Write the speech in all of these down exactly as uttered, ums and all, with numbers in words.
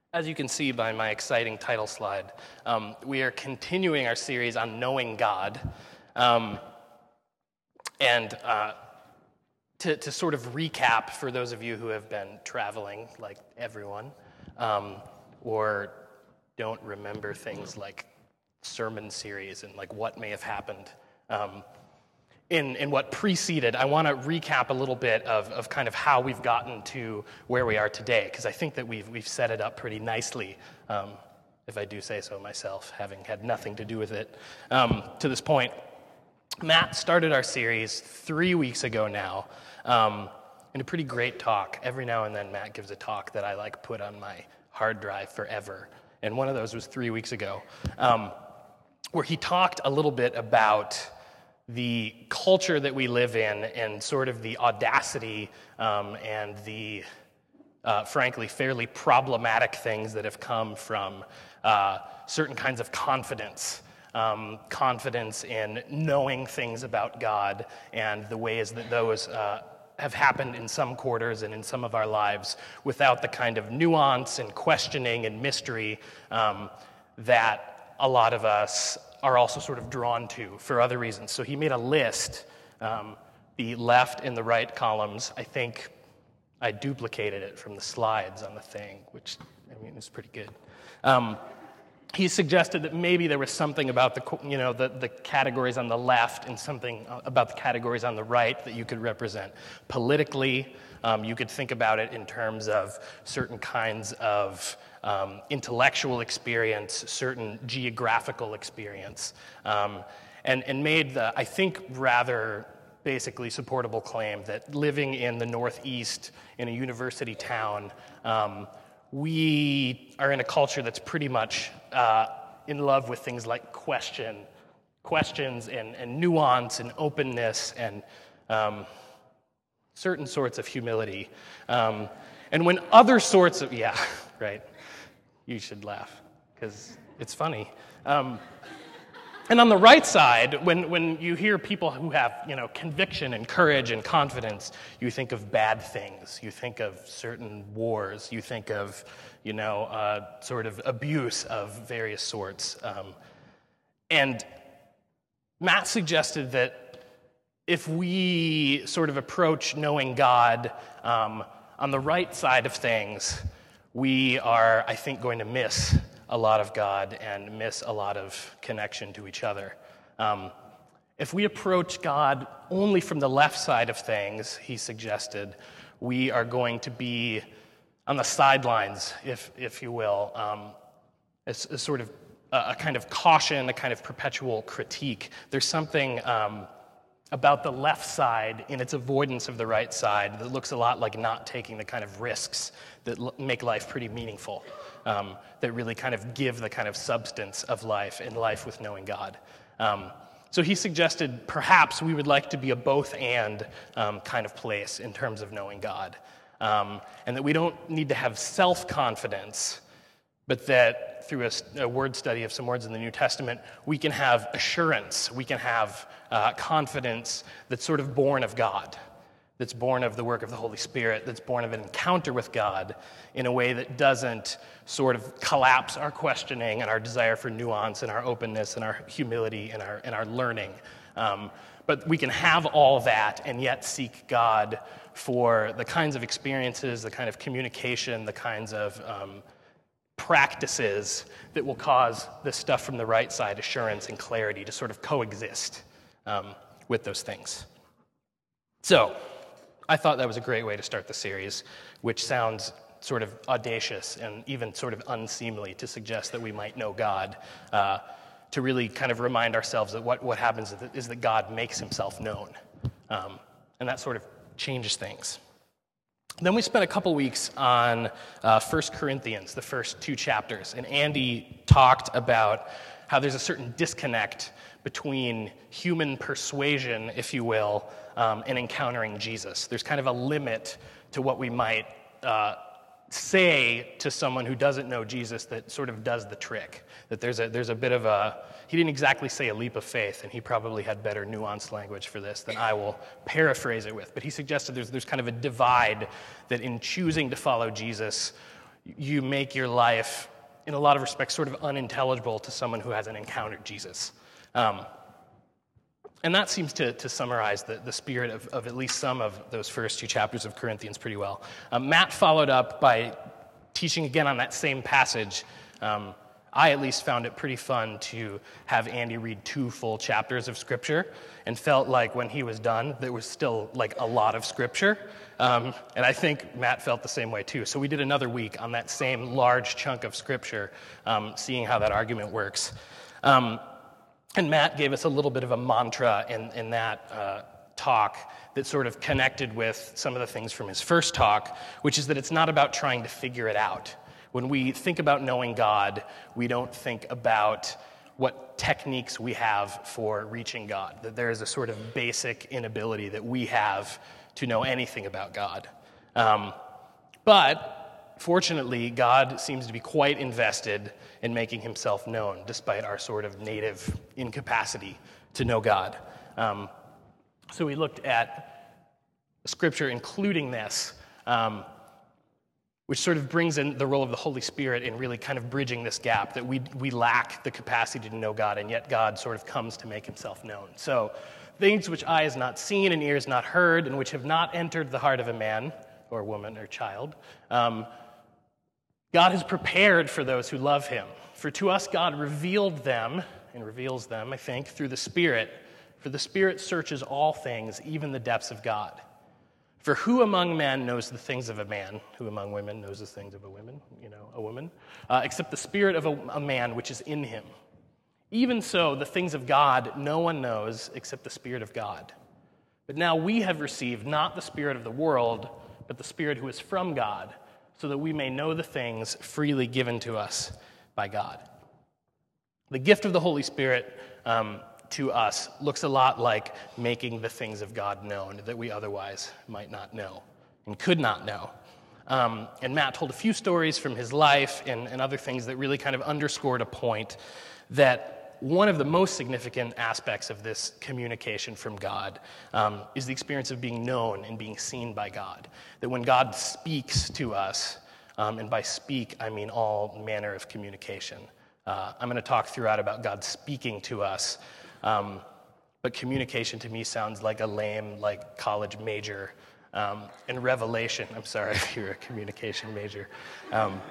As you can see by my exciting title slide, um, we are continuing our series on knowing God. Um, and uh, to, to sort of recap for those of you who have been traveling, like everyone, um, or don't remember things like sermon series and like what may have happened um, in, in what preceded, I want to recap a little bit of, of kind of how we've gotten to where we are today, because I think that we've we've set it up pretty nicely, um, if I do say so myself, having had nothing to do with it um, to this point. Matt started our series three weeks ago now, um, in a pretty great talk. Every now and then Matt gives a talk that I like put on my hard drive forever, and one of those was three weeks ago, um, where he talked a little bit about the culture that we live in and sort of the audacity um, and the, uh, frankly, fairly problematic things that have come from uh, certain kinds of confidence. Um, confidence in knowing things about God and the ways that those uh, have happened in some quarters and in some of our lives without the kind of nuance and questioning and mystery um, that a lot of us are also sort of drawn to for other reasons. So he made a list, um, the left and the right columns. I think I duplicated it from the slides on the thing, which, I mean, is pretty good. Um, he suggested that maybe there was something about the, you know, the, the categories on the left and something about the categories on the right that you could represent politically. Um, you could think about it in terms of certain kinds of um, intellectual experience, certain geographical experience, um, and, and made the, I think, rather basically supportable claim that living in the Northeast in a university town, um, we are in a culture that's pretty much uh, in love with things like question, questions and, and nuance and openness and um, certain sorts of humility. Um, and when other sorts of, yeah, right, you should laugh because it's funny. Um, and on the right side, when, when you hear people who have, you know, conviction and courage and confidence, you think of bad things. You think of certain wars. You think of, you know, uh, sort of abuse of various sorts. Um, and Matt suggested that if we sort of approach knowing God um, on the right side of things, we are, I think, going to miss a lot of God and miss a lot of connection to each other. Um, if we approach God only from the left side of things, he suggested, we are going to be on the sidelines, if if you will, um, as, as sort of a, a kind of caution, a kind of perpetual critique. There's something um, about the left side in its avoidance of the right side that looks a lot like not taking the kind of risks that l- make life pretty meaningful, um, that really kind of give the kind of substance of life and life with knowing God. Um, so he suggested perhaps we would like to be a both-and um, kind of place in terms of knowing God, um, and that we don't need to have self-confidence, but that through a, a word study of some words in the New Testament, we can have assurance, we can have uh, confidence that's sort of born of God, that's born of the work of the Holy Spirit, that's born of an encounter with God in a way that doesn't sort of collapse our questioning and our desire for nuance and our openness and our humility and our, and our learning. Um, but we can have all that and yet seek God for the kinds of experiences, the kind of communication, the kinds of um, practices that will cause the stuff from the right side, assurance and clarity, to sort of coexist um, with those things. So, I thought that was a great way to start the series, which sounds sort of audacious and even sort of unseemly to suggest that we might know God, uh, to really kind of remind ourselves that what, what happens is that, is that God makes himself known, um, and that sort of changes things. Then we spent a couple weeks on uh, First Corinthians, the first two chapters, and Andy talked about how there's a certain disconnect between human persuasion, if you will, um, and encountering Jesus. There's kind of a limit to what we might uh, say to someone who doesn't know Jesus that sort of does the trick. That there's a there's a bit of a, he didn't exactly say a leap of faith, and he probably had better nuanced language for this than I will paraphrase it with. But he suggested there's there's kind of a divide that in choosing to follow Jesus, you make your life, in a lot of respects, sort of unintelligible to someone who hasn't encountered Jesus. Um, and that seems to, to summarize the, the spirit of, of at least some of those first two chapters of Corinthians pretty well. Um, Matt followed up by teaching again on that same passage. Um, I at least found it pretty fun to have Andy read two full chapters of Scripture, and felt like when he was done, there was still like a lot of Scripture. Um, and I think Matt felt the same way too. So we did another week on that same large chunk of Scripture, um, seeing how that argument works. Um, and Matt gave us a little bit of a mantra in, in that uh, talk that sort of connected with some of the things from his first talk, which is that it's not about trying to figure it out. When we think about knowing God, we don't think about what techniques we have for reaching God, that there is a sort of basic inability that we have to know anything about God. Um, but fortunately, God seems to be quite invested in making himself known, despite our sort of native incapacity to know God. Um, so we looked at Scripture including this, um, which sort of brings in the role of the Holy Spirit in really kind of bridging this gap, that we we lack the capacity to know God, and yet God sort of comes to make himself known. So, things which eye has not seen and ear has not heard, and which have not entered the heart of a man or woman or child, um, God has prepared for those who love him. For to us God revealed them, and reveals them, I think, through the Spirit. For the Spirit searches all things, even the depths of God. For who among men knows the things of a man? Who among women knows the things of a woman? You know, a woman? Uh, except the spirit of a, a man which is in him. Even so, the things of God no one knows except the Spirit of God. But now we have received not the spirit of the world, but the Spirit who is from God, so that we may know the things freely given to us by God. The gift of the Holy Spirit um, to us looks a lot like making the things of God known that we otherwise might not know and could not know. Um, and Matt told a few stories from his life and, and other things that really kind of underscored a point that one of the most significant aspects of this communication from God um, is the experience of being known and being seen by God. That when God speaks to us, um, and by speak I mean all manner of communication. Uh, I'm going to talk throughout about God speaking to us. Um, but communication to me sounds like a lame, like college major. Um, and revelation, I'm sorry if you're a communication major. Um,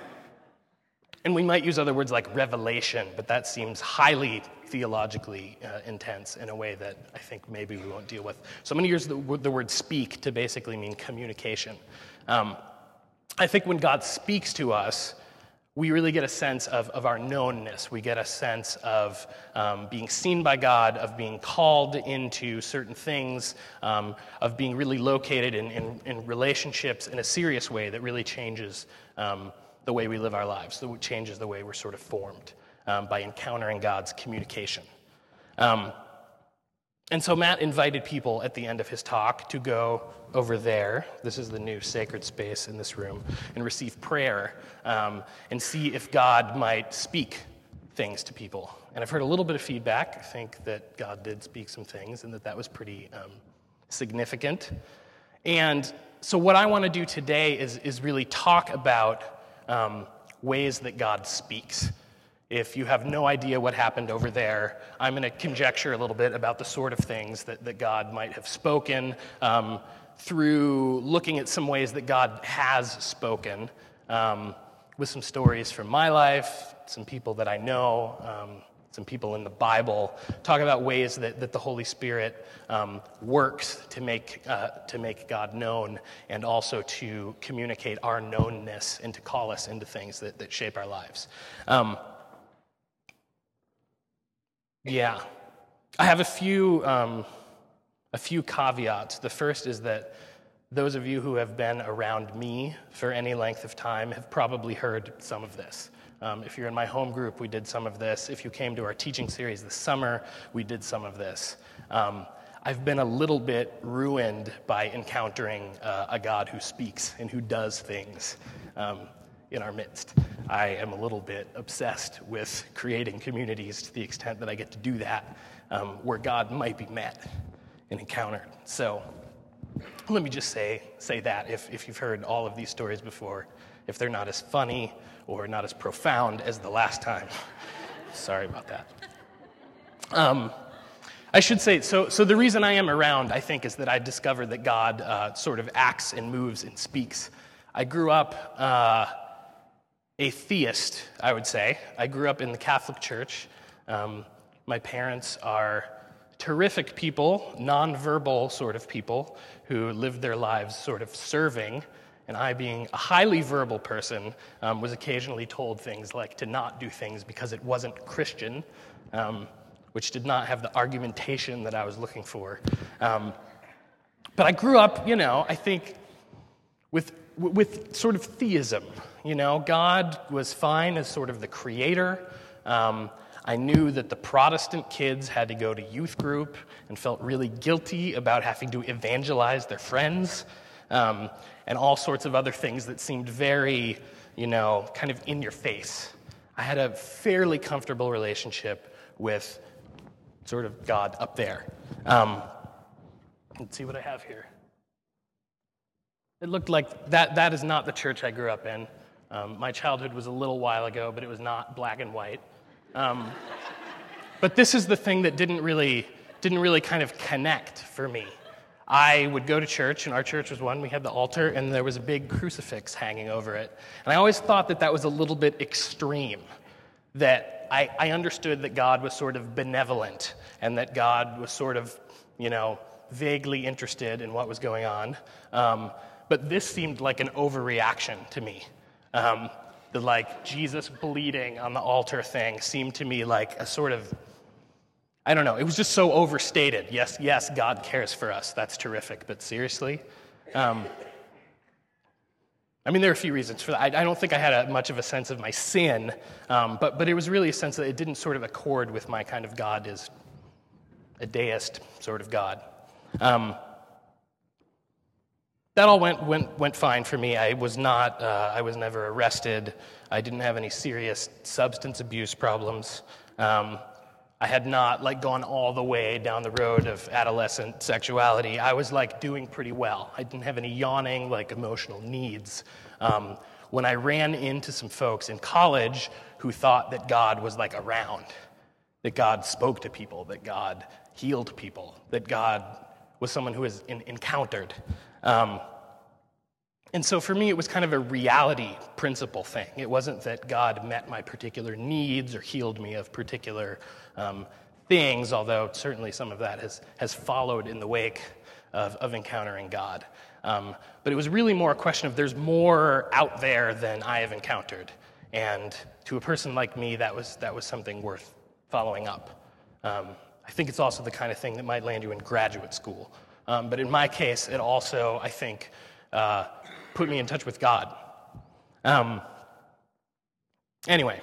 and we might use other words like revelation, but that seems highly theologically uh, intense in a way that I think maybe we won't deal with. So I'm going to use the, the word speak to basically mean communication. Um, I think when God speaks to us, we really get a sense of, of our knownness. We get a sense of um, being seen by God, of being called into certain things, um, of being really located in, in, in relationships in a serious way that really changes um, the way we live our lives, that changes the way we're sort of formed um, by encountering God's communication. Um, and so Matt invited people at the end of his talk to go over there, this is the new sacred space in this room, and receive prayer um, and see if God might speak things to people. And I've heard a little bit of feedback. I think that God did speak some things and that that was pretty um, significant. And so what I want to do today is, is really talk about um, ways that God speaks. If you have no idea what happened over there, I'm going to conjecture a little bit about the sort of things that, that God might have spoken um, through looking at some ways that God has spoken, um, with some stories from my life, some people that I know, um, some people in the Bible, talk about ways that, that the Holy Spirit um, works to make uh, to make God known and also to communicate our knownness and to call us into things that, that shape our lives. Um, Yeah, I have a few um, a few caveats. The first is that those of you who have been around me for any length of time have probably heard some of this. Um, if you're in my home group, we did some of this. If you came to our teaching series this summer, we did some of this. Um, I've been a little bit ruined by encountering uh, a God who speaks and who does things um, in our midst. I am a little bit obsessed with creating communities to the extent that I get to do that, um, where God might be met and encountered. So let me just say say that if, if you've heard all of these stories before if they're not as funny or not as profound as the last time. Sorry about that. Um, I should say, so so the reason I am around, I think, is that I discovered that God uh, sort of acts and moves and speaks. I grew up uh, a theist, I would say. I grew up in the Catholic Church. Um, my parents are terrific people, nonverbal sort of people, who lived their lives sort of serving, and I, being a highly verbal person, um, was occasionally told things like to not do things because it wasn't Christian, um, which did not have the argumentation that I was looking for. Um, but I grew up, you know, I think, with with sort of theism. You know, God was fine as sort of the creator. Um, I knew that the Protestant kids had to go to youth group and felt really guilty about having to evangelize their friends, um, and all sorts of other things that seemed very, you know, kind of in your face. I had a fairly comfortable relationship with sort of God up there. Um, let's see what I have here. It looked like that, that is not the church I grew up in. Um, my childhood was a little while ago, but it was not black and white. Um, but this is the thing that didn't really didn't really kind of connect for me. I would go to church, and our church was one. We had the altar, and there was a big crucifix hanging over it. And I always thought that that was a little bit extreme, that I, I understood that God was sort of benevolent, and that God was sort of, you know, vaguely interested in what was going on. Um, but this seemed like an overreaction to me. Um, The, like, Jesus bleeding on the altar thing seemed to me like a sort of, I don't know, it was just so overstated. Yes, yes, God cares for us. That's terrific, but seriously? Um, I mean, there are a few reasons for that. I, I don't think I had a, much of a sense of my sin, um, but, but it was really a sense that it didn't sort of accord with my kind of God is a deist sort of God. Um, That all went, went went fine for me. I was not, uh, I was never arrested. I didn't have any serious substance abuse problems. Um, I had not like gone all the way down the road of adolescent sexuality. I was like doing pretty well. I didn't have any yawning like emotional needs. Um, when I ran into some folks in college who thought that God was like around, that God spoke to people, that God healed people, that God was someone who was in, encountered. Um, and so for me, it was kind of a reality principle thing. It wasn't that God met my particular needs or healed me of particular um, things, although certainly some of that has, has followed in the wake of, of encountering God. Um, but it was really more a question of there's more out there than I have encountered. And to a person like me, that was, that was something worth following up. Um, I think it's also the kind of thing that might land you in graduate school. Um, but in my case, it also, I think, uh, put me in touch with God. Um, anyway,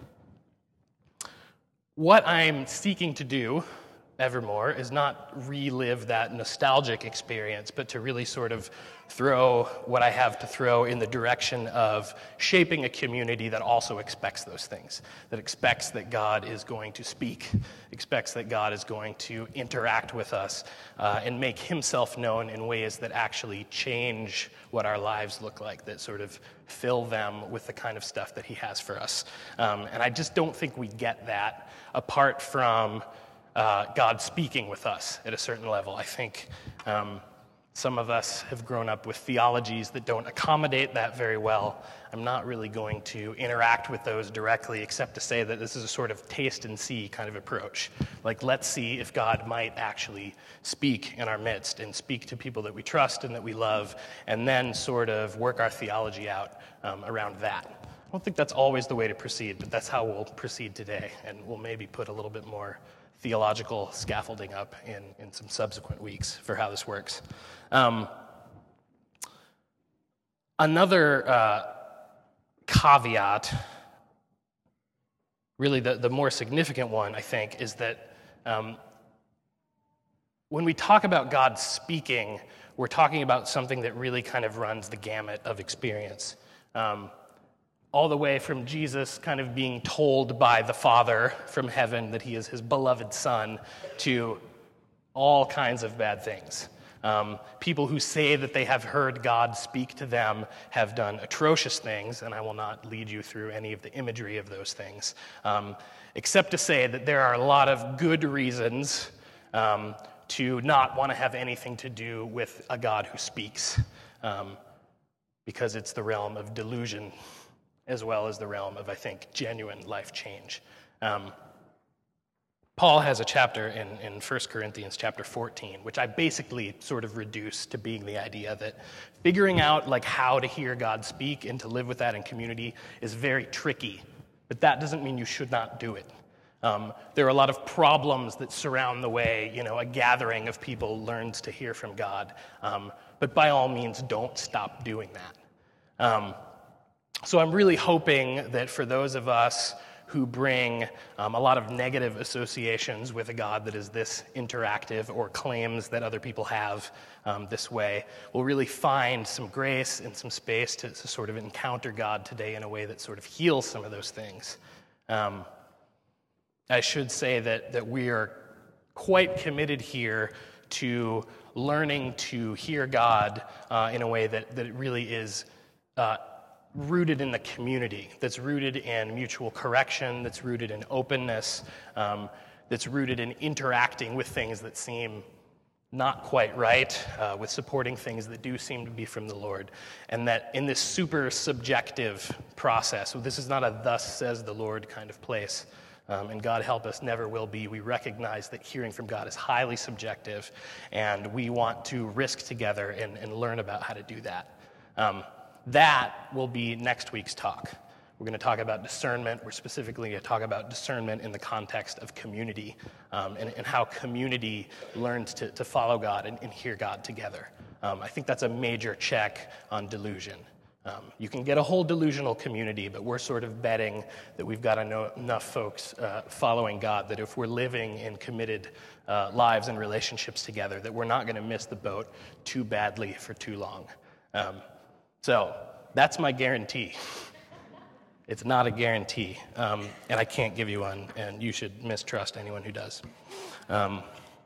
what I'm seeking to do evermore is not relive that nostalgic experience, but to really sort of throw what I have to throw in the direction of shaping a community that also expects those things, that expects that God is going to speak, expects that God is going to interact with us uh, and make himself known in ways that actually change what our lives look like, that sort of fill them with the kind of stuff that he has for us. Um, and I just don't think we get that apart from Uh, God speaking with us at a certain level. I think um, some of us have grown up with theologies that don't accommodate that very well. I'm not really going to interact with those directly, except to say that this is a sort of taste and see kind of approach. Like, let's see if God might actually speak in our midst and speak to people that we trust and that we love, and then sort of work our theology out um, around that. I don't think that's always the way to proceed, but that's how we'll proceed today, and we'll maybe put a little bit more theological scaffolding up in, in some subsequent weeks for how this works. Um, another uh, caveat, really the, the more significant one, I think, is that um, when we talk about God speaking, we're talking about something that really kind of runs the gamut of experience. Um, all the way from Jesus kind of being told by the Father from heaven that he is his beloved Son, to all kinds of bad things. Um, people who say that they have heard God speak to them have done atrocious things, and I will not lead you through any of the imagery of those things, um, except to say that there are a lot of good reasons um, to not want to have anything to do with a God who speaks, um, because it's the realm of delusion as well as the realm of, I think, genuine life change. Um, Paul has a chapter in, in First Corinthians chapter fourteen, which I basically sort of reduce to being the idea that figuring out like how to hear God speak and to live with that in community is very tricky, but that doesn't mean you should not do it. Um, there are a lot of problems that surround the way, you know, a gathering of people learns to hear from God, um, but by all means, don't stop doing that. Um, so I'm really hoping that for those of us who bring um, a lot of negative associations with a God that is this interactive or claims that other people have um, this way, we'll really find some grace and some space to, to sort of encounter God today in a way that sort of heals some of those things. Um, I should say that, that we are quite committed here to learning to hear God uh, in a way that, that it really is uh, rooted in the community, that's rooted in mutual correction, that's rooted in openness, um, that's rooted in interacting with things that seem not quite right, uh, with supporting things that do seem to be from the Lord, and that in this super subjective process, so this is not a thus says the Lord kind of place, um, and God help us, never will be. We recognize that hearing from God is highly subjective, and we want to risk together and, and learn about how to do that. Um, That will be next week's talk. We're going to talk about discernment. We're specifically going to talk about discernment in the context of community um, and, and how community learns to, to follow God and, and hear God together. Um, I think that's a major check on delusion. Um, you can get a whole delusional community, but we're sort of betting that we've got eno- enough folks uh, following God that if we're living in committed uh, lives and relationships together, that we're not going to miss the boat too badly for too long. Um, So that's my guarantee. It's not a guarantee, um, and I can't give you one, and you should mistrust anyone who does. Um,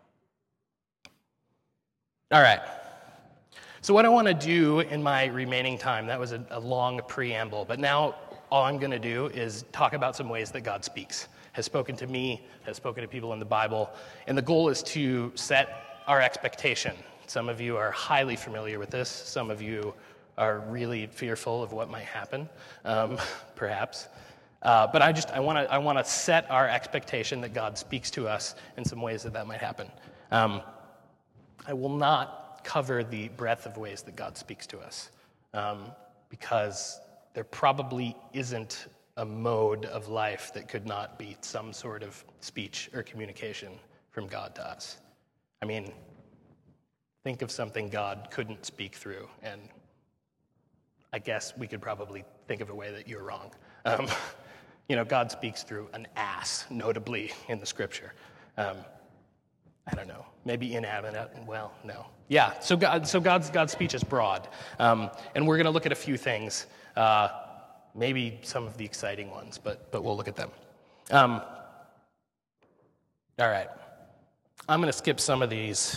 all right. So what I want to do in my remaining time, that was a, a long preamble, but now all I'm going to do is talk about some ways that God speaks, has spoken to me, has spoken to people in the Bible, and the goal is to set our expectation. Some of you are highly familiar with this. Some of you are really fearful of what might happen, um, perhaps. Uh, but I just, I want to I want to set our expectation that God speaks to us in some ways that that might happen. Um, I will not cover the breadth of ways that God speaks to us, um, because there probably isn't a mode of life that could not be some sort of speech or communication from God to us. I mean, think of something God couldn't speak through, and I guess we could probably think of a way that you're wrong. Um, you know, God speaks through an ass, notably in the scripture. Um, I don't know, maybe inanimate. Well, no. Yeah, so God, so God's God's speech is broad, um, and we're going to look at a few things, uh, maybe some of the exciting ones, but but we'll look at them. Um, all right, I'm going to skip some of these.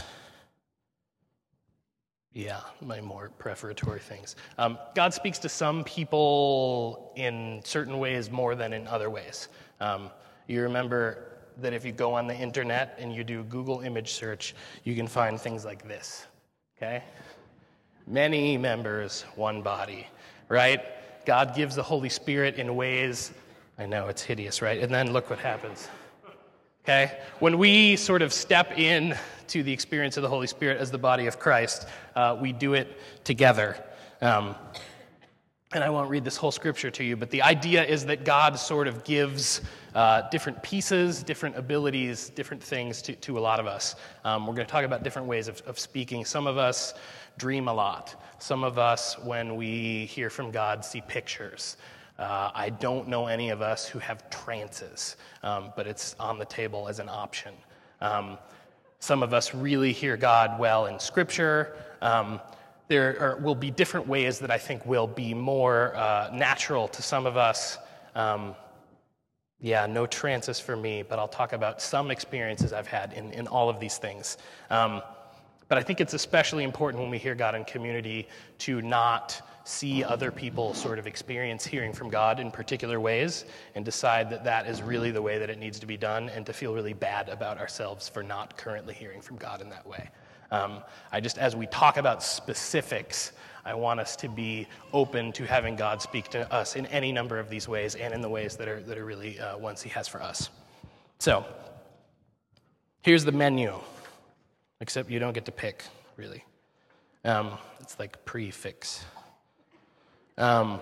Yeah, my more prefatory things. Um, God speaks to some people in certain ways more than in other ways. Um, you remember that if you go on the internet and you do Google image search, you can find things like this, okay? Many members, one body, right? God gives the Holy Spirit in ways, I know it's hideous, right? And then look what happens. Okay? When we sort of step in to the experience of the Holy Spirit as the body of Christ, uh, we do it together. Um, and I won't read this whole scripture to you, but the idea is that God sort of gives uh, different pieces, different abilities, different things to, to a lot of us. Um, we're going to talk about different ways of, of speaking. Some of us dream a lot. Some of us, when we hear from God, see pictures. Uh, I don't know any of us who have trances, um, but it's on the table as an option. Um, some of us really hear God well in Scripture. Um, there are, will be different ways that I think will be more uh, natural to some of us. Um, yeah, no trances for me, but I'll talk about some experiences I've had in, in all of these things. Um, But I think it's especially important when we hear God in community to not see other people sort of experience hearing from God in particular ways and decide that that is really the way that it needs to be done, and to feel really bad about ourselves for not currently hearing from God in that way. Um, I just, as we talk about specifics, I want us to be open to having God speak to us in any number of these ways and in the ways that are that are really uh, ones he has for us. So, here's the menu, except you don't get to pick, really. Um, it's like prefix. Um,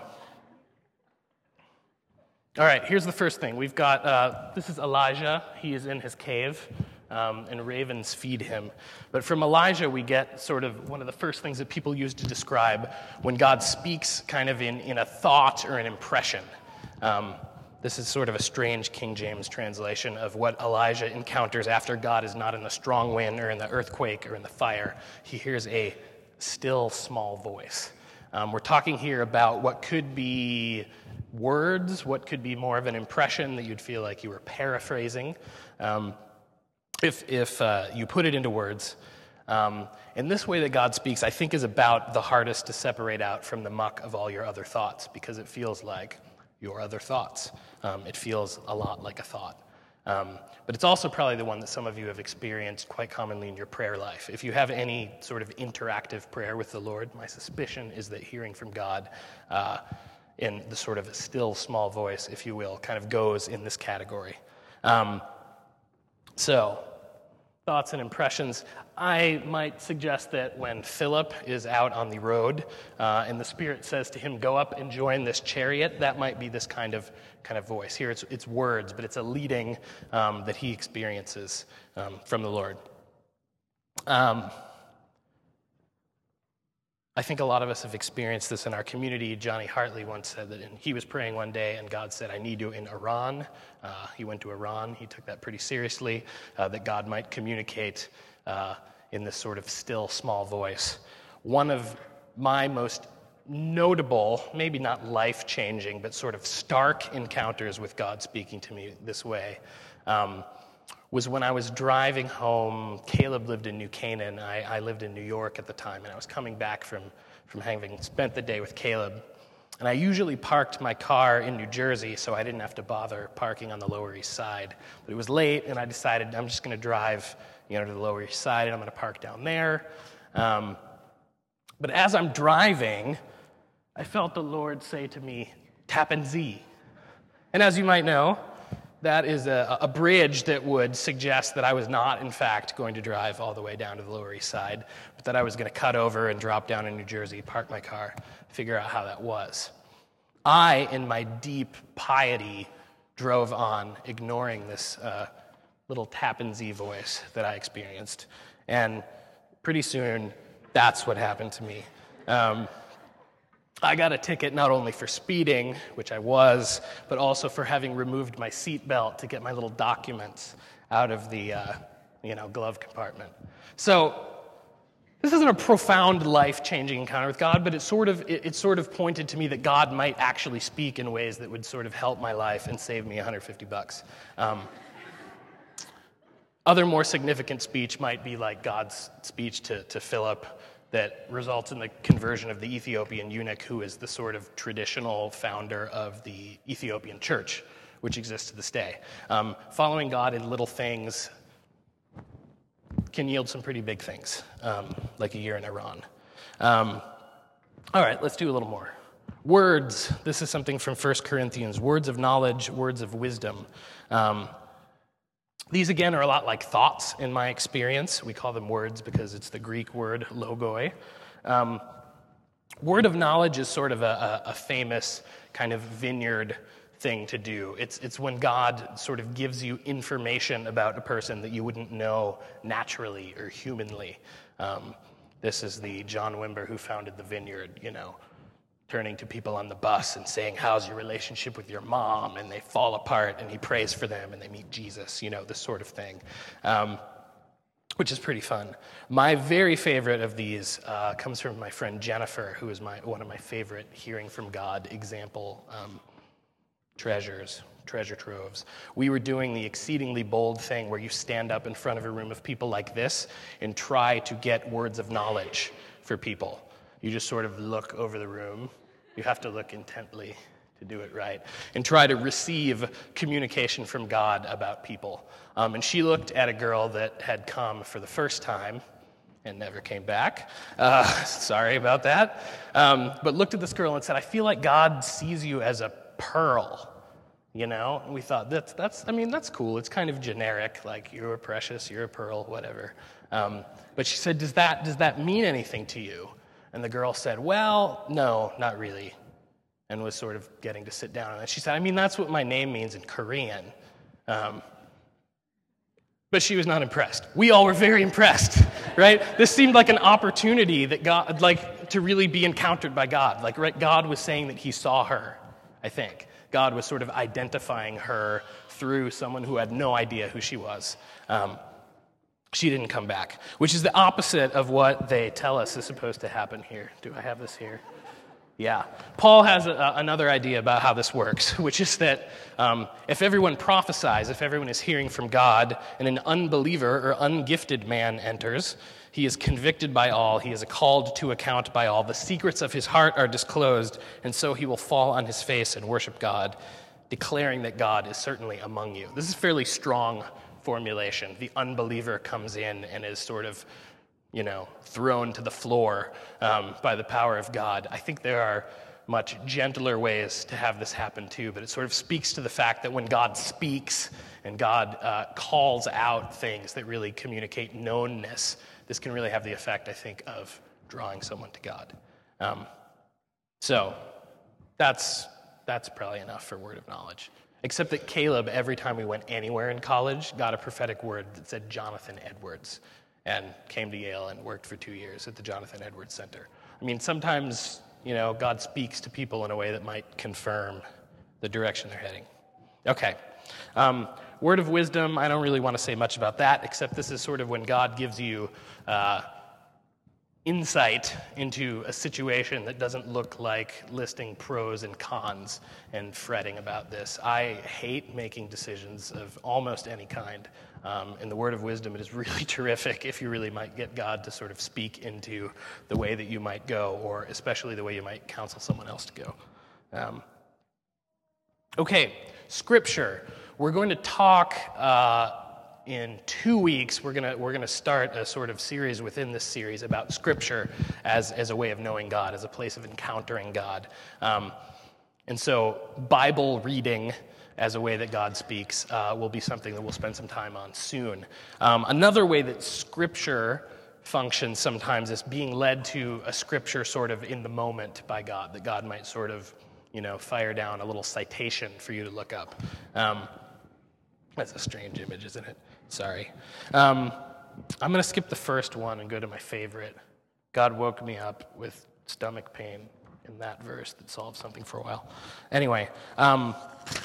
all right, here's the first thing. We've got, uh, this is Elijah. He is in his cave, um, and ravens feed him. But from Elijah, we get sort of one of the first things that people use to describe when God speaks kind of in, in a thought or an impression. Um, this is sort of a strange King James translation of what Elijah encounters after God is not in the strong wind or in the earthquake or in the fire. He hears a still small voice. Um, we're talking here about what could be words, what could be more of an impression that you'd feel like you were paraphrasing, um, if, if uh, you put it into words. Um, and this way that God speaks, I think, is about the hardest to separate out from the muck of all your other thoughts, because it feels like your other thoughts. Um, it feels a lot like a thought. Um, but it's also probably the one that some of you have experienced quite commonly in your prayer life. If you have any sort of interactive prayer with the Lord, my suspicion is that hearing from God uh, in the sort of still small voice, if you will, kind of goes in this category. Um, so, thoughts and impressions. I might suggest that when Philip is out on the road uh, and the Spirit says to him, go up and join this chariot, that might be this kind of kind of voice. Here it's, it's words, but it's a leading um, that he experiences um, from the Lord. Um, I think a lot of us have experienced this in our community. Johnny Hartley once said that he was praying one day and God said, I need you in Iran. Uh, he went to Iran. He took that pretty seriously, uh, that God might communicate uh, in this sort of still, small voice. One of my most notable, maybe not life-changing, but sort of stark encounters with God speaking to me this way um, was when I was driving home. Caleb lived in New Canaan. I, I lived in New York at the time, and I was coming back from, from having spent the day with Caleb. And I usually parked my car in New Jersey, so I didn't have to bother parking on the Lower East Side. But it was late, and I decided I'm just going to drive, you know, to the Lower East Side, and I'm going to park down there. Um, but as I'm driving, I felt the Lord say to me, Tappan Zee. And as you might know, that is a, a bridge that would suggest that I was not, in fact, going to drive all the way down to the Lower East Side, but that I was going to cut over and drop down in New Jersey, park my car, figure out how that was. I, in my deep piety, drove on, ignoring this uh, little Tappan Zee voice that I experienced. And pretty soon, that's what happened to me. Um, I got a ticket not only for speeding, which I was, but also for having removed my seatbelt to get my little documents out of the, uh, you know, glove compartment. So this isn't a profound, life-changing encounter with God, but it sort of it, it sort of pointed to me that God might actually speak in ways that would sort of help my life and save me one hundred fifty bucks. Um, other more significant speech might be like God's speech to, to Philip, that results in the conversion of the Ethiopian eunuch, who is the sort of traditional founder of the Ethiopian church, which exists to this day. Um, following God in little things can yield some pretty big things, um, like a year in Iran. Um, all right, let's do a little more. Words. This is something from First Corinthians. Words of knowledge, words of wisdom. Um, These, again, are a lot like thoughts in my experience. We call them words because it's the Greek word logoi. Um, word of knowledge is sort of a, a famous kind of vineyard thing to do. It's, it's when God sort of gives you information about a person that you wouldn't know naturally or humanly. Um, this is the John Wimber who founded the vineyard, you know, turning to people on the bus and saying, how's your relationship with your mom? And they fall apart, and he prays for them, and they meet Jesus, you know, this sort of thing, um, which is pretty fun. My very favorite of these uh, comes from my friend Jennifer, who is my one of my favorite hearing from God example um, treasures, treasure troves. We were doing the exceedingly bold thing where you stand up in front of a room of people like this and try to get words of knowledge for people. You just sort of look over the room. You have to look intently to do it right, and try to receive communication from God about people. Um, and she looked at a girl that had come for the first time and never came back. Uh, sorry about that. Um, but looked at this girl and said, I feel like God sees you as a pearl, you know? And we thought, that's, that's, I mean, that's cool. It's kind of generic, like you're precious, you're a pearl, whatever. Um, but she said, does that, does that mean anything to you? And the girl said, well, no, not really. And was sort of getting to sit down. And she said, I mean, that's what my name means in Korean. Um, but she was not impressed. We all were very impressed, right? This seemed like an opportunity that God, like, to really be encountered by God. Like, right, God was saying that he saw her, I think. God was sort of identifying her through someone who had no idea who she was. Um, she didn't come back, which is the opposite of what they tell us is supposed to happen here. Do I have this here? Yeah. Paul has a, another idea about how this works, which is that um, if everyone prophesies, if everyone is hearing from God, and an unbeliever or ungifted man enters, he is convicted by all, he is called to account by all. The secrets of his heart are disclosed, and so he will fall on his face and worship God, declaring that God is certainly among you. This is a fairly strong formulation. The unbeliever comes in and is sort of, you know, thrown to the floor um, by the power of God. I think there are much gentler ways to have this happen too, but it sort of speaks to the fact that when God speaks and God uh, calls out things that really communicate knownness, this can really have the effect, I think, of drawing someone to God. Um, so that's that's probably enough for word of knowledge. Except that Caleb, every time we went anywhere in college, got a prophetic word that said Jonathan Edwards, and came to Yale and worked for two years at the Jonathan Edwards Center. I mean, sometimes, you know, God speaks to people in a way that might confirm the direction they're heading. Okay. Um, word of wisdom, I don't really want to say much about that, except this is sort of when God gives you uh, insight into a situation that doesn't look like listing pros and cons and fretting about this. I hate making decisions of almost any kind. Um, in the word of wisdom, it is really terrific if you really might get God to sort of speak into the way that you might go, or especially the way you might counsel someone else to go. Um, okay, Scripture. We're going to talk uh, in two weeks. We're gonna we're gonna start a sort of series within this series about Scripture as as a way of knowing God, as a place of encountering God, um, and so Bible reading as a way that God speaks uh, will be something that we'll spend some time on soon. Um, another way that Scripture functions sometimes is being led to a Scripture sort of in the moment by God, that God might sort of, you know, fire down a little citation for you to look up. Um, that's a strange image, isn't it? Sorry. Um, I'm going to skip the first one and go to my favorite. God woke me up with stomach pain in that verse that solved something for a while. Anyway, um,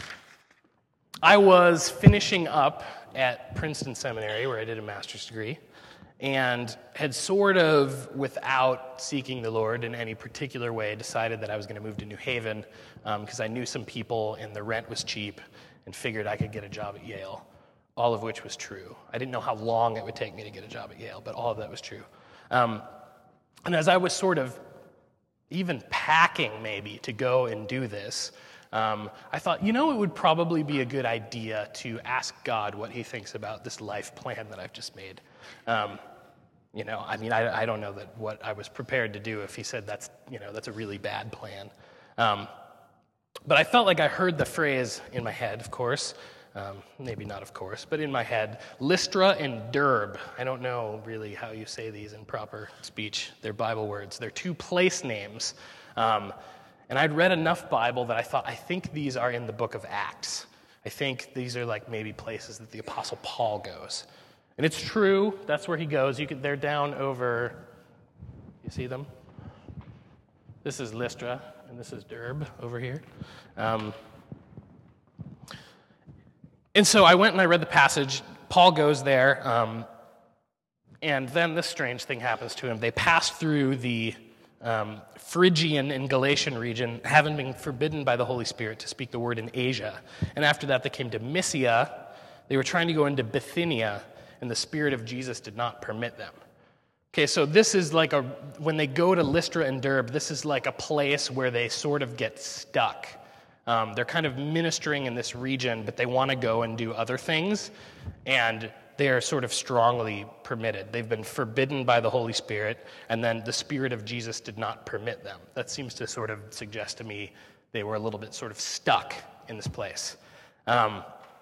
I was finishing up at Princeton Seminary, where I did a master's degree, and had sort of, without seeking the Lord in any particular way, decided that I was going to move to New Haven because um, I knew some people and the rent was cheap and figured I could get a job at Yale, all of which was true. I didn't know how long it would take me to get a job at Yale, but all of that was true. Um, and as I was sort of even packing maybe to go and do this, Um, I thought, you know, it would probably be a good idea to ask God what he thinks about this life plan that I've just made. Um, you know, I mean, I, I don't know that what I was prepared to do if he said that's, you know, that's a really bad plan. Um, but I felt like I heard the phrase in my head, of course, um, maybe not of course, but in my head, Lystra and Derbe. I don't know really how you say these in proper speech. They're Bible words. They're two place names. Um, And I'd read enough Bible that I thought, I think these are in the book of Acts. I think these are like maybe places that the Apostle Paul goes. And it's true, that's where he goes. You could, they're down over, you see them? This is Lystra, and this is Derbe over here. Um, and so I went and I read the passage. Paul goes there, um, and then this strange thing happens to him. They pass through the um, Phrygian and Galatian region, having been forbidden by the Holy Spirit to speak the word in Asia. And after that, they came to Mysia. They were trying to go into Bithynia, and the Spirit of Jesus did not permit them. Okay, so this is like a, when they go to Lystra and Derbe, this is like a place where they sort of get stuck. Um, they're kind of ministering in this region, but they want to go and do other things, and they are sort of strongly permitted. They've been forbidden by the Holy Spirit, and then the Spirit of Jesus did not permit them. That seems to sort of suggest to me they were a little bit sort of stuck in this place. Um,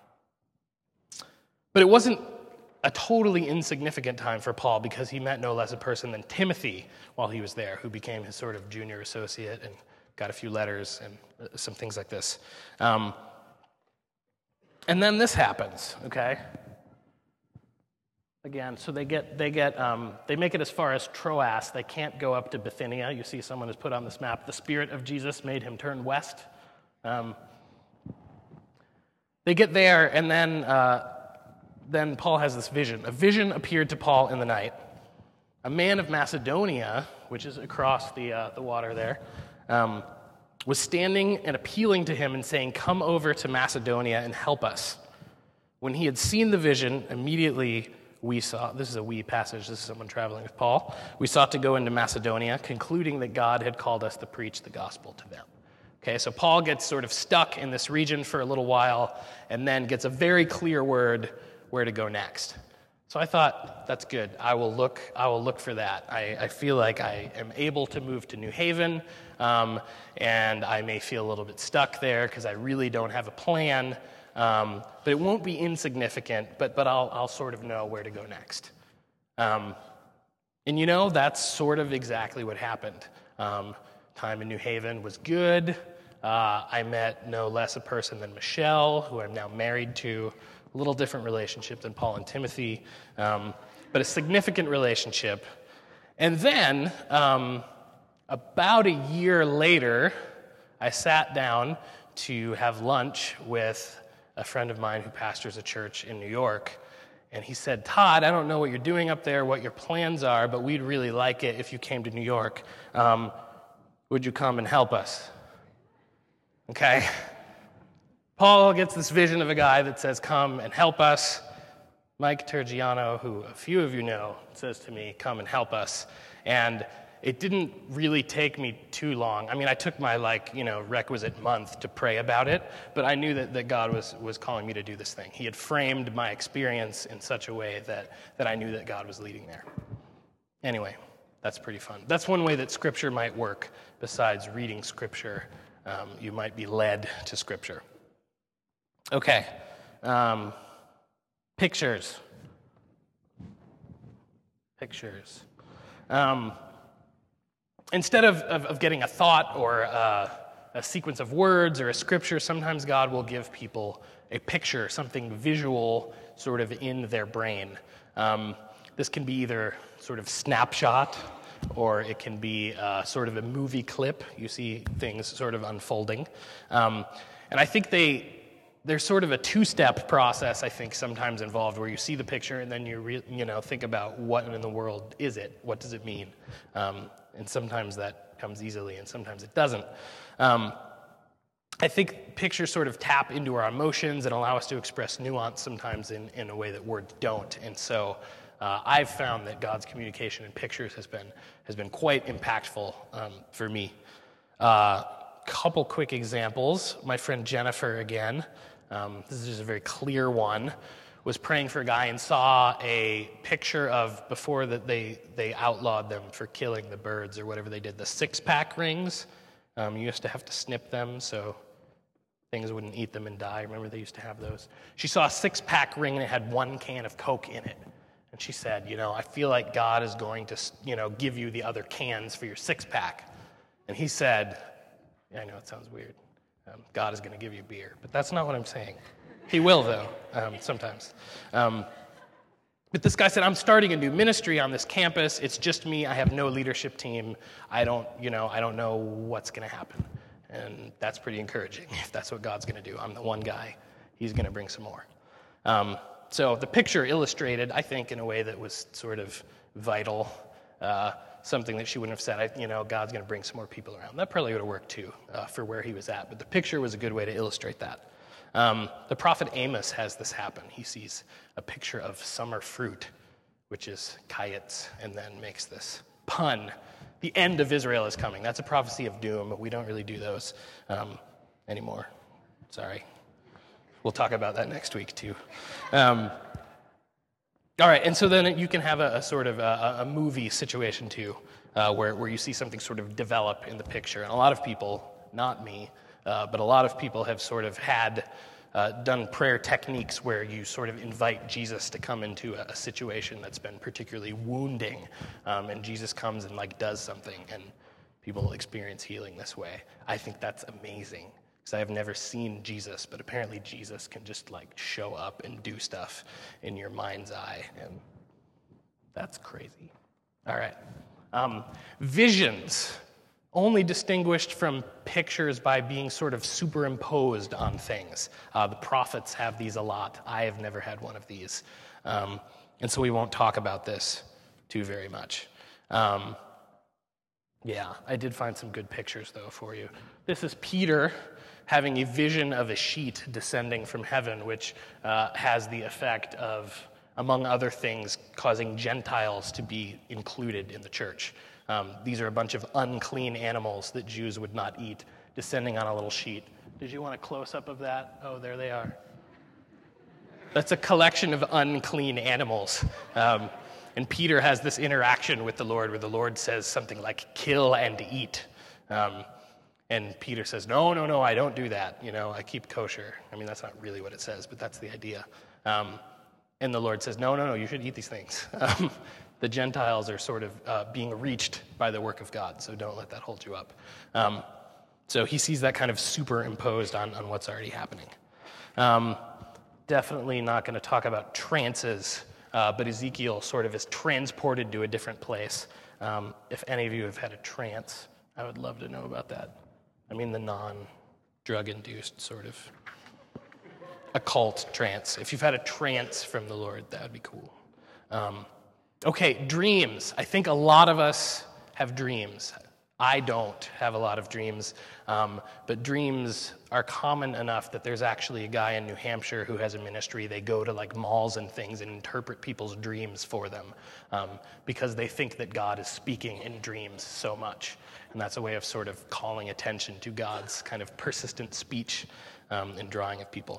but it wasn't a totally insignificant time for Paul, because he met no less a person than Timothy while he was there, who became his sort of junior associate and got a few letters and some things like this. Um, and then this happens, okay? Again, so they get, they get, um, they make it as far as Troas. They can't go up to Bithynia. You see someone has put on this map, the Spirit of Jesus made him turn west. Um, they get there, and then, uh, then Paul has this vision. A vision appeared to Paul in the night. A man of Macedonia, which is across the, uh, the water there, um, was standing and appealing to him and saying, "Come over to Macedonia and help us." When he had seen the vision, immediately we saw, this is a we passage, this is someone traveling with Paul, we sought to go into Macedonia, concluding that God had called us to preach the gospel to them. Okay, so Paul gets sort of stuck in this region for a little while, and then gets a very clear word where to go next. So I thought, that's good. I will look I will look for that. I, I feel like I am able to move to New Haven, um, and I may feel a little bit stuck there because I really don't have a plan, um, but it won't be insignificant, but but I'll, I'll sort of know where to go next. Um, and you know, that's sort of exactly what happened. Um, time in New Haven was good. Uh, I met no less a person than Michelle, who I'm now married to. A little different relationship than Paul and Timothy, um, but a significant relationship. And then, um, about a year later, I sat down to have lunch with a friend of mine who pastors a church in New York, and he said, "Todd, I don't know what you're doing up there, what your plans are, but we'd really like it if you came to New York. Um, would you come and help us?" Okay? Paul gets this vision of a guy that says, "Come and help us." Mike Tergiano, who a few of you know, says to me, "Come and help us." And it didn't really take me too long. I mean, I took my, like, you know, requisite month to pray about it, but I knew that, that God was, was calling me to do this thing. He had framed my experience in such a way that, that I knew that God was leading there. Anyway, that's pretty fun. That's one way that Scripture might work. Besides reading Scripture, um, you might be led to Scripture. Okay, um, pictures. Pictures. Um, instead of, of, of getting a thought or a, a sequence of words or a scripture, sometimes God will give people a picture, something visual sort of in their brain. Um, this can be either sort of snapshot, or it can be uh, sort of a movie clip. You see things sort of unfolding. Um, and I think they... There's sort of a two-step process, I think, sometimes involved, where you see the picture and then you re- you know think about what in the world is it? What does it mean? Um, and sometimes that comes easily, and sometimes it doesn't. Um, I think pictures sort of tap into our emotions and allow us to express nuance sometimes in, in a way that words don't. And so uh, I've found that God's communication in pictures has been has been quite impactful um, for me. Uh, couple quick examples. My friend Jennifer, again, Um, this is just a very clear one, was praying for a guy and saw a picture of, before that they, they outlawed them for killing the birds or whatever they did, the six-pack rings. Um, you used to have to snip them so things wouldn't eat them and die. Remember, they used to have those. She saw a six-pack ring and it had one can of Coke in it. And she said, you know, I feel like God is going to, you know, give you the other cans for your six-pack. And he said, yeah, I know it sounds weird. Um, God is going to give you beer. But that's not what I'm saying. He will, though, um, sometimes. Um, but this guy said, I'm starting a new ministry on this campus. It's just me. I have no leadership team. I don't, you know, I don't know what's going to happen. And that's pretty encouraging if that's what God's going to do. I'm the one guy. He's going to bring some more. Um, so the picture illustrated, I think, in a way that was sort of vital. Uh, something that she wouldn't have said, I, you know, God's going to bring some more people around. That probably would have worked too uh, for where he was at, but the picture was a good way to illustrate that. Um, the prophet Amos has this happen. He sees a picture of summer fruit, which is kites, and then makes this pun. The end of Israel is coming. That's a prophecy of doom, but we don't really do those um, anymore. Sorry. We'll talk about that next week too. Um, all right, and so then you can have a, a sort of a, a movie situation too, uh, where, where you see something sort of develop in the picture. And a lot of people, not me, uh, but a lot of people have sort of had uh, done prayer techniques where you sort of invite Jesus to come into a, a situation that's been particularly wounding, um, and Jesus comes and like does something, and people experience healing this way. I think that's amazing. Because I have never seen Jesus, but apparently Jesus can just like show up and do stuff in your mind's eye, and that's crazy. All right. Um, visions, only distinguished from pictures by being sort of superimposed on things. Uh, the prophets have these a lot. I have never had one of these. Um, and so we won't talk about this too very much. Um, yeah, I did find some good pictures, though, for you. This is Peter having a vision of a sheet descending from heaven, which uh, has the effect of, among other things, causing Gentiles to be included in the church. Um, these are a bunch of unclean animals that Jews would not eat, descending on a little sheet. Did you want a close-up of that? Oh, there they are. That's a collection of unclean animals. Um, and Peter has this interaction with the Lord where the Lord says something like, kill and eat. Um, And Peter says, no, no, no, I don't do that. You know, I keep kosher. I mean, that's not really what it says, but that's the idea. Um, and the Lord says, no, no, no, you should eat these things. Um, the Gentiles are sort of uh, being reached by the work of God, so don't let that hold you up. Um, so he sees that kind of superimposed on, on what's already happening. Um, definitely not going to talk about trances, uh, but Ezekiel sort of is transported to a different place. Um, if any of you have had a trance, I would love to know about that. I mean the non-drug-induced sort of occult trance. If you've had a trance from the Lord, that would be cool. Um, okay, dreams. I think a lot of us have dreams. I don't have a lot of dreams, um, but dreams are common enough that there's actually a guy in New Hampshire who has a ministry. They go to like malls and things and interpret people's dreams for them um, because they think that God is speaking in dreams so much. And that's a way of sort of calling attention to God's kind of persistent speech um, and drawing of people.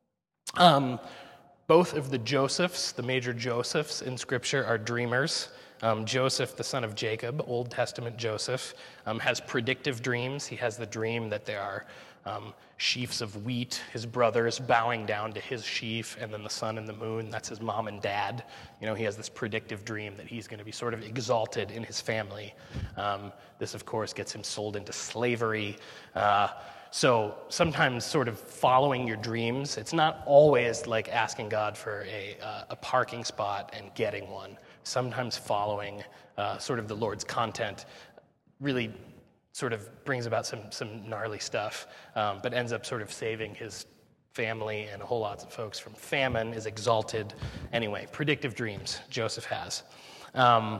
Um, both of the Josephs, the major Josephs in Scripture, are dreamers. Um, Joseph, the son of Jacob, Old Testament Joseph, um, has predictive dreams. He has the dream that there are um, sheaves of wheat, his brothers bowing down to his sheaf, and then the sun and the moon, that's his mom and dad. You know, he has this predictive dream that he's going to be sort of exalted in his family. Um, this, of course, gets him sold into slavery. Uh, so sometimes sort of following your dreams, it's not always like asking God for a, uh, a parking spot and getting one. Sometimes following uh, sort of the Lord's content really sort of brings about some some gnarly stuff, um, but ends up sort of saving his family and a whole lot of folks from famine, is exalted. Anyway, predictive dreams Joseph has. Um,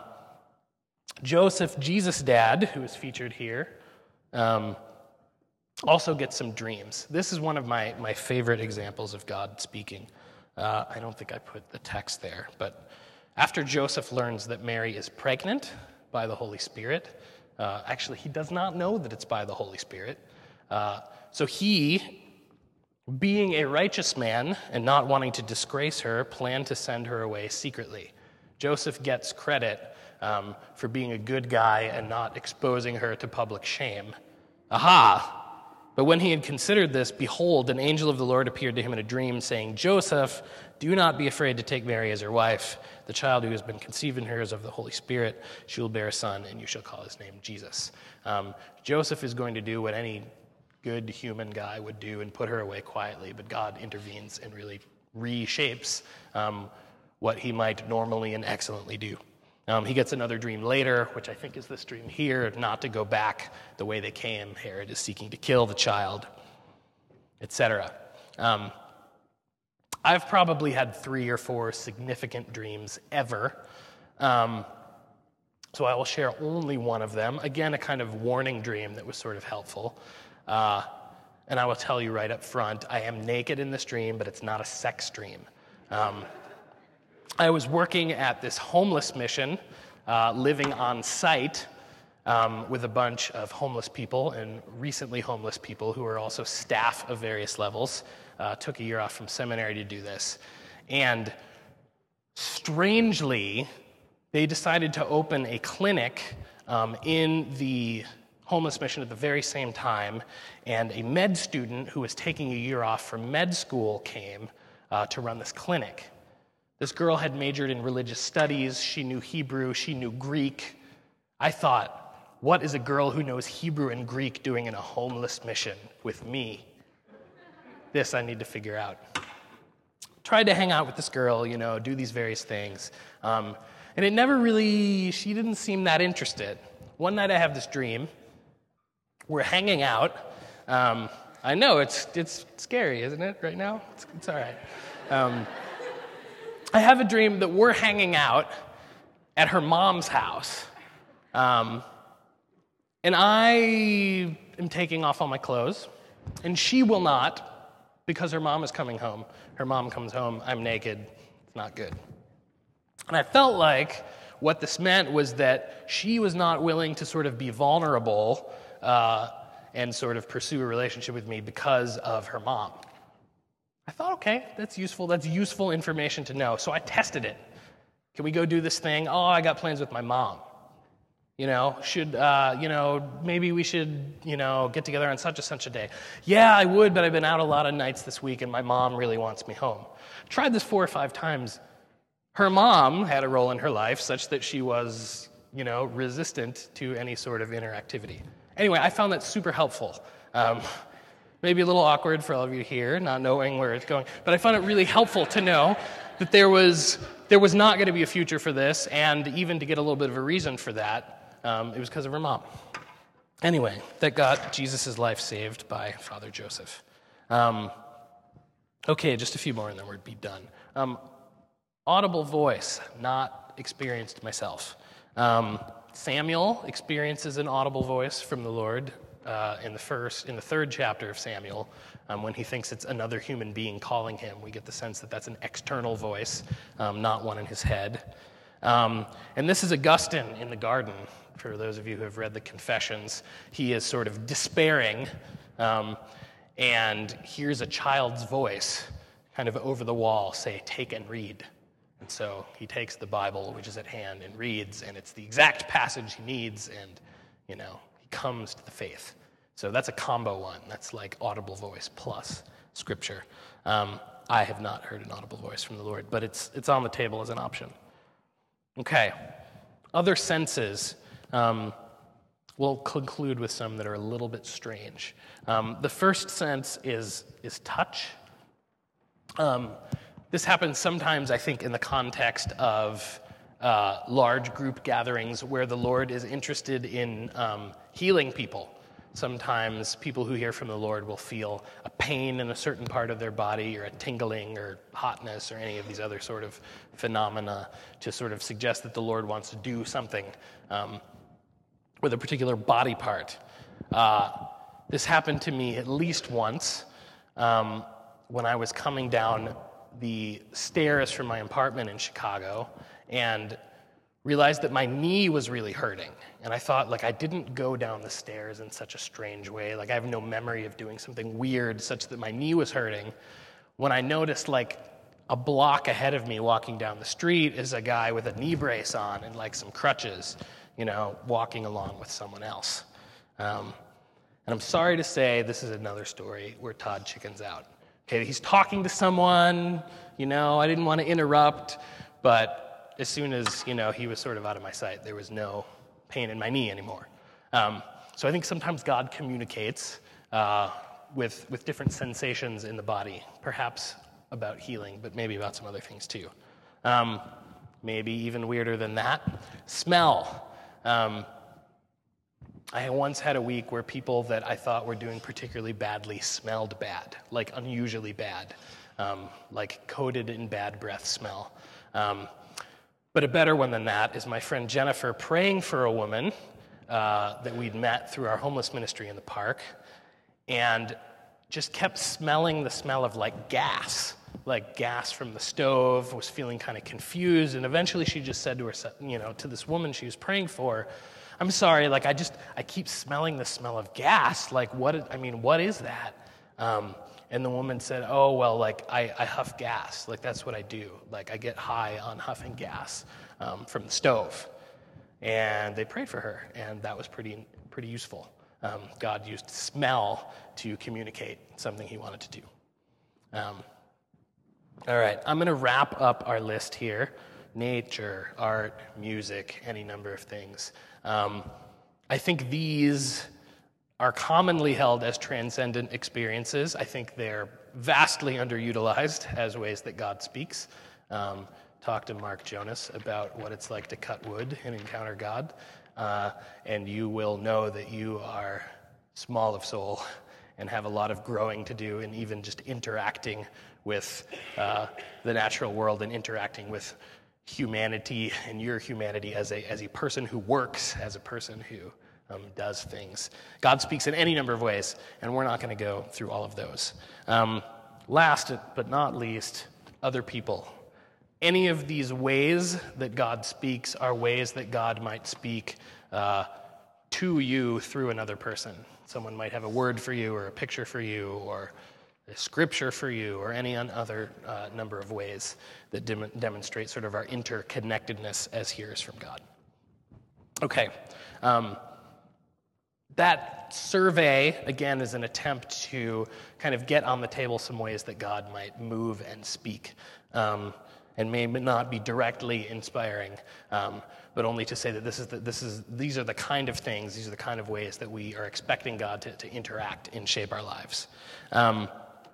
Joseph, Jesus' dad, who is featured here, um, also gets some dreams. This is one of my, my favorite examples of God speaking. Uh, I don't think I put the text there, but after Joseph learns that Mary is pregnant by the Holy Spirit, uh, actually, he does not know that it's by the Holy Spirit. Uh, so he, being a righteous man and not wanting to disgrace her, planned to send her away secretly. Joseph gets credit um, for being a good guy and not exposing her to public shame. Aha! But when he had considered this, behold, an angel of the Lord appeared to him in a dream, saying, Joseph, do not be afraid to take Mary as your wife. The child who has been conceived in her is of the Holy Spirit. She will bear a son, and you shall call his name Jesus. Um, Joseph is going to do what any good human guy would do and put her away quietly, but God intervenes and really reshapes um, what he might normally and excellently do. Um, he gets another dream later, which I think is this dream here, not to go back the way they came. Herod is seeking to kill the child, et cetera. Um, I've probably had three or four significant dreams ever. Um, So I will share only one of them. Again, a kind of warning dream that was sort of helpful. Uh, and I will tell you right up front, I am naked in this dream, but it's not a sex dream. Um, I was working at this homeless mission, uh, living on site um, with a bunch of homeless people and recently homeless people who are also staff of various levels. Uh, took a year off from seminary to do this. And strangely, they decided to open a clinic um, in the homeless mission at the very same time, and a med student who was taking a year off from med school came uh, to run this clinic. This girl had majored in religious studies. She knew Hebrew. She knew Greek. I thought, what is a girl who knows Hebrew and Greek doing in a homeless mission with me? This I need to figure out. Tried to hang out with this girl, you know, do these various things. Um, and it never really, she didn't seem that interested. One night I have this dream. We're hanging out. Um, I know, it's it's scary, isn't it, right now? It's, it's all right. Um, I have a dream that we're hanging out at her mom's house. Um, and I am taking off all my clothes, and she will not, because her mom is coming home. Her mom comes home, I'm naked, it's not good. And I felt like what this meant was that she was not willing to sort of be vulnerable uh, and sort of pursue a relationship with me because of her mom. I thought, okay, that's useful. That's useful information to know. So I tested it. Can we go do this thing? Oh, I got plans with my mom. You know, should, uh, you know, maybe we should, you know, get together on such and such a day. Yeah, I would, but I've been out a lot of nights this week and my mom really wants me home. Tried this four or five times. Her mom had a role in her life such that she was, you know, resistant to any sort of interactivity. Anyway, I found that super helpful. Um, maybe a little awkward for all of you here, not knowing where it's going, but I found it really helpful to know that there was there was not going to be a future for this, and even to get a little bit of a reason for that, um, it was because of her mom. Anyway, that got Jesus' life saved by Father Joseph. Um, okay, just a few more and then we'd be done. Um, audible voice, not experienced myself. Um, Samuel experiences an audible voice from the Lord uh, in the first, in the third chapter of Samuel, um, when he thinks it's another human being calling him. We get the sense that that's an external voice, um, not one in his head. Um, and this is Augustine in the garden. For those of you who have read the Confessions, he is sort of despairing um, and hears a child's voice kind of over the wall say, "Take and read." And so he takes the Bible, which is at hand, and reads, and it's the exact passage he needs, and, you know, he comes to the faith. So that's a combo one. That's like audible voice plus scripture. Um, I have not heard an audible voice from the Lord, but it's it's on the table as an option. Okay. Other senses. Um, we'll conclude with some that are a little bit strange. Um, the first sense is is touch. Um, this happens sometimes, I think, in the context of uh, large group gatherings where the Lord is interested in um, healing people. Sometimes people who hear from the Lord will feel a pain in a certain part of their body or a tingling or hotness or any of these other sort of phenomena to sort of suggest that the Lord wants to do something um, with a particular body part. Uh, this happened to me at least once um, when I was coming down the stairs from my apartment in Chicago and realized that my knee was really hurting. And I thought, like, I didn't go down the stairs in such a strange way. Like, I have no memory of doing something weird such that my knee was hurting. When I noticed, like, a block ahead of me walking down the street is a guy with a knee brace on and, like, some crutches, you know, walking along with someone else. Um, and I'm sorry to say this is another story where Todd chickens out. Okay, he's talking to someone, you know, I didn't want to interrupt, but as soon as, you know, he was sort of out of my sight, there was no pain in my knee anymore. Um, so I think sometimes God communicates uh, with, with different sensations in the body, perhaps about healing, but maybe about some other things too. Um, maybe even weirder than that, smell. Um, I once had a week where people that I thought were doing particularly badly smelled bad, like unusually bad, um, like coated in bad breath smell. Um, But a better one than that is my friend Jennifer praying for a woman uh, that we'd met through our homeless ministry in the park, and just kept smelling the smell of like gas, like gas from the stove, was feeling kind of confused, and eventually she just said to her, you know, to this woman she was praying for, I'm sorry, like I just, I keep smelling the smell of gas, like what, I mean, what is that? Um, and the woman said, oh, well, like I, I huff gas, like that's what I do, like I get high on huffing gas um, from the stove. And they prayed for her, and that was pretty, pretty useful. Um, God used smell to communicate something he wanted to do. Um, all right, I'm going to wrap up our list here. Nature, art, music, any number of things. Um, I think these are commonly held as transcendent experiences. I think they're vastly underutilized as ways that God speaks. Um, talk to Mark Jonas about what it's like to cut wood and encounter God. Uh, and you will know that you are small of soul and have a lot of growing to do in even just interacting with uh, the natural world and interacting with humanity and your humanity as a as a person who works, as a person who um, does things. God speaks in any number of ways, and we're not going to go through all of those. Um, last but not least, other people. Any of these ways that God speaks are ways that God might speak uh, to you through another person. Someone might have a word for you or a picture for you or a scripture for you or any other uh, number of ways that dem- demonstrate sort of our interconnectedness as hearers from God. Okay. Um, that survey, again, is an attempt to kind of get on the table some ways that God might move and speak. Um, and may not be directly inspiring, um, but only to say that this is the, this is these are the kind of things, these are the kind of ways that we are expecting God to, to interact and shape our lives. Um,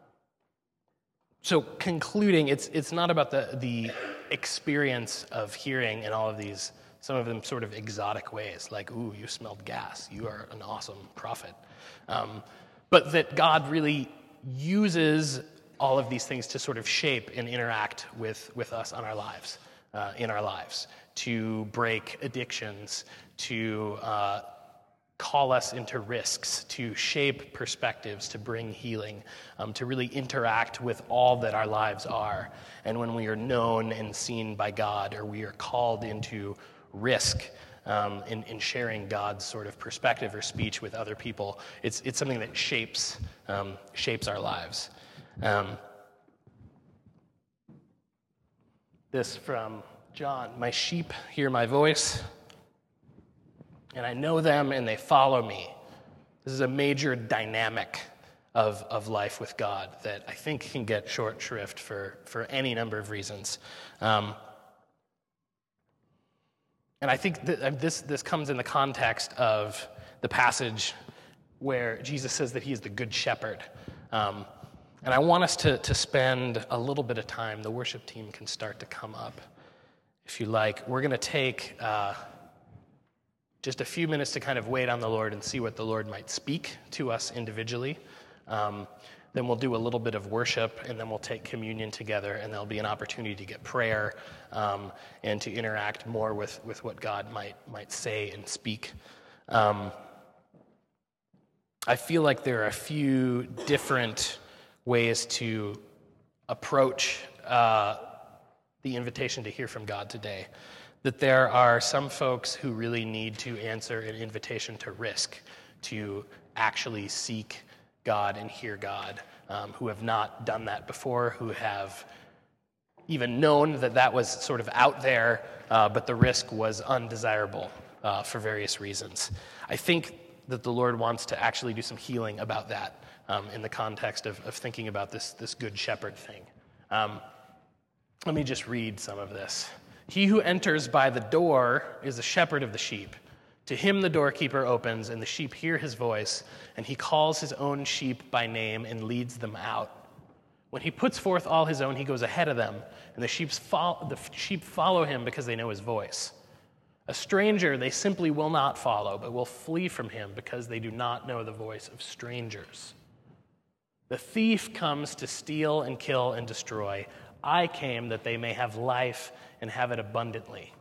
so concluding, it's it's not about the the experience of hearing in all of these, some of them sort of exotic ways, like, ooh, you smelled gas, you are an awesome prophet. Um, but that God really uses all of these things to sort of shape and interact with, with us on our lives, uh, in our lives, to break addictions, to uh, call us into risks, to shape perspectives, to bring healing, um, to really interact with all that our lives are. And when we are known and seen by God, or we are called into risk um, in, in sharing God's sort of perspective or speech with other people, it's it's something that shapes um, shapes our lives. Um, this from John, my sheep hear my voice, and I know them and they follow me. This is a major dynamic of, of life with God that I think can get short shrift for, for any number of reasons. Um, and I think that this, this comes in the context of the passage where Jesus says that he is the good shepherd. Um, And I want us to, to spend a little bit of time. The worship team can start to come up, if you like. We're going to take uh, just a few minutes to kind of wait on the Lord and see what the Lord might speak to us individually. Um, then we'll do a little bit of worship, and then we'll take communion together, and there'll be an opportunity to get prayer um, and to interact more with, with what God might might say and speak. Um, I feel like there are a few different ways to approach uh, the invitation to hear from God today. That there are some folks who really need to answer an invitation to risk, to actually seek God and hear God, um, who have not done that before, who have even known that that was sort of out there, uh, but the risk was undesirable uh, for various reasons. I think that the Lord wants to actually do some healing about that. Um, in the context of, of thinking about this, this good shepherd thing. Um, let me just read some of this. He who enters by the door is the shepherd of the sheep. To him the doorkeeper opens, and the sheep hear his voice, and he calls his own sheep by name and leads them out. When he puts forth all his own, he goes ahead of them, and the, sheep's fo- the sheep follow him because they know his voice. A stranger they simply will not follow, but will flee from him because they do not know the voice of strangers. The thief comes to steal and kill and destroy. I came that they may have life and have it abundantly.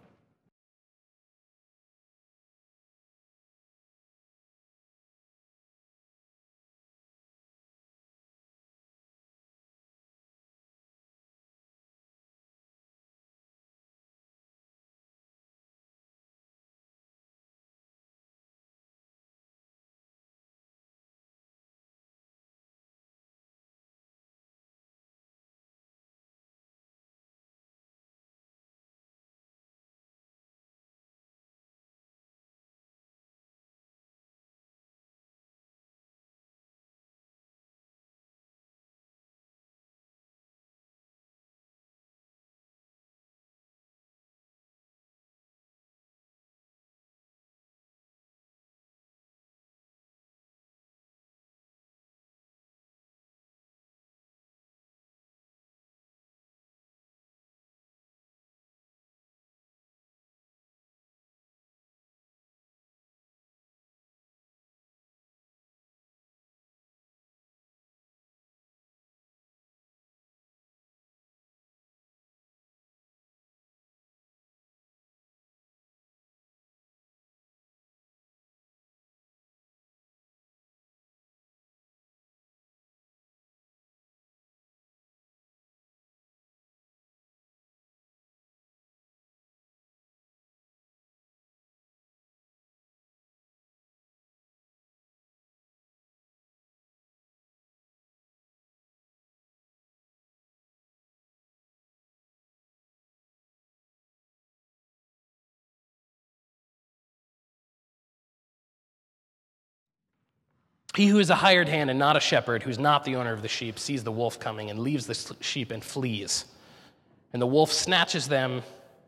He who is a hired hand and not a shepherd, who's not the owner of the sheep, sees the wolf coming and leaves the sheep and flees. And the wolf snatches them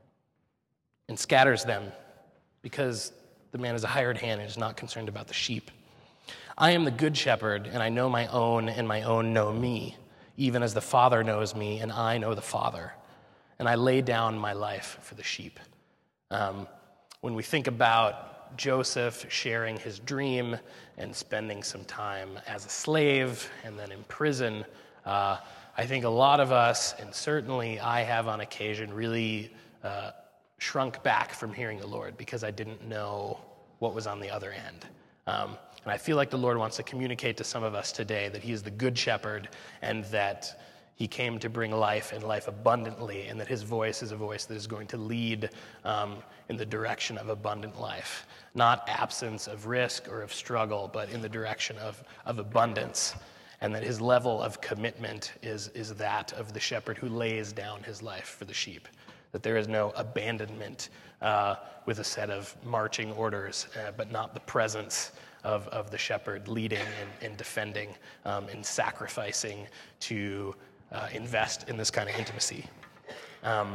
and scatters them because the man is a hired hand and is not concerned about the sheep. I am the good shepherd, and I know my own, and my own know me, even as the Father knows me, and I know the Father. And I lay down my life for the sheep. Um, when we think about Joseph sharing his dream and spending some time as a slave and then in prison, uh, I think a lot of us, and certainly I have on occasion, really uh, shrunk back from hearing the Lord because I didn't know what was on the other end. Um, and I feel like the Lord wants to communicate to some of us today that he is the good shepherd and that he came to bring life and life abundantly, and that his voice is a voice that is going to lead um, in the direction of abundant life. Not absence of risk or of struggle, but in the direction of, of abundance. And that his level of commitment is, is that of the shepherd who lays down his life for the sheep. That there is no abandonment uh, with a set of marching orders, uh, but not the presence of, of the shepherd leading and, and defending um, and sacrificing to uh, invest in this kind of intimacy. Um,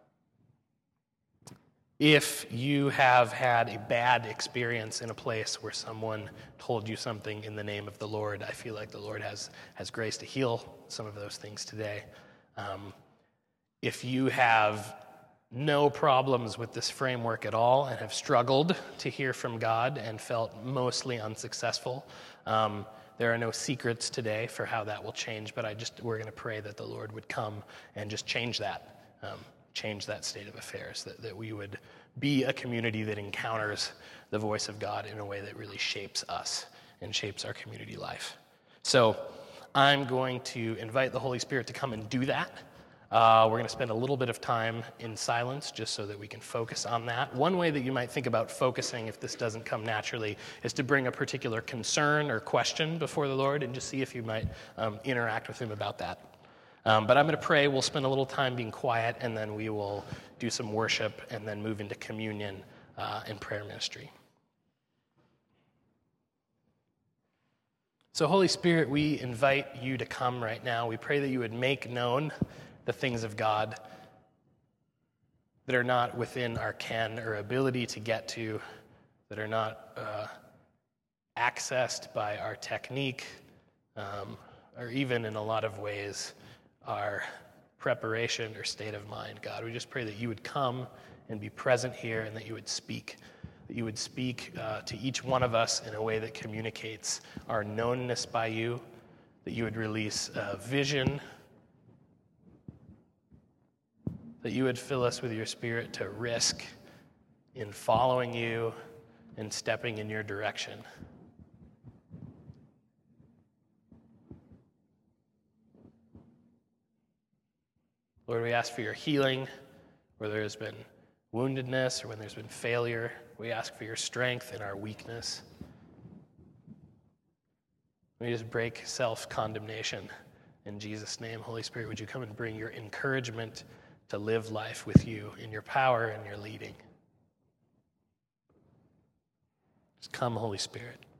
if you have had a bad experience in a place where someone told you something in the name of the Lord, I feel like the Lord has, has grace to heal some of those things today. Um, if you have no problems with this framework at all and have struggled to hear from God and felt mostly unsuccessful, um, there are no secrets today for how that will change, but I just we're going to pray that the Lord would come and just change that, um, change that state of affairs, that, that we would be a community that encounters the voice of God in a way that really shapes us and shapes our community life. So I'm going to invite the Holy Spirit to come and do that. Uh, we're going to spend a little bit of time in silence just so that we can focus on that. One way that you might think about focusing if this doesn't come naturally is to bring a particular concern or question before the Lord and just see if you might um, interact with him about that. Um, but I'm going to pray. We'll spend a little time being quiet, and then we will do some worship and then move into communion uh, and prayer ministry. So Holy Spirit, we invite you to come right now. We pray that you would make known the things of God that are not within our ken or ability to get to, that are not uh, accessed by our technique, um, or even in a lot of ways our preparation or state of mind. God, we just pray that you would come and be present here and that you would speak, that you would speak uh, to each one of us in a way that communicates our knownness by you, that you would release uh, vision that you would fill us with your Spirit to risk in following you and stepping in your direction. Lord, we ask for your healing where there has been woundedness or when there's been failure. We ask for your strength in our weakness. We just break self-condemnation in Jesus' name. Holy Spirit, would you come and bring your encouragement to live life with you in your power and your leading. Just come, Holy Spirit.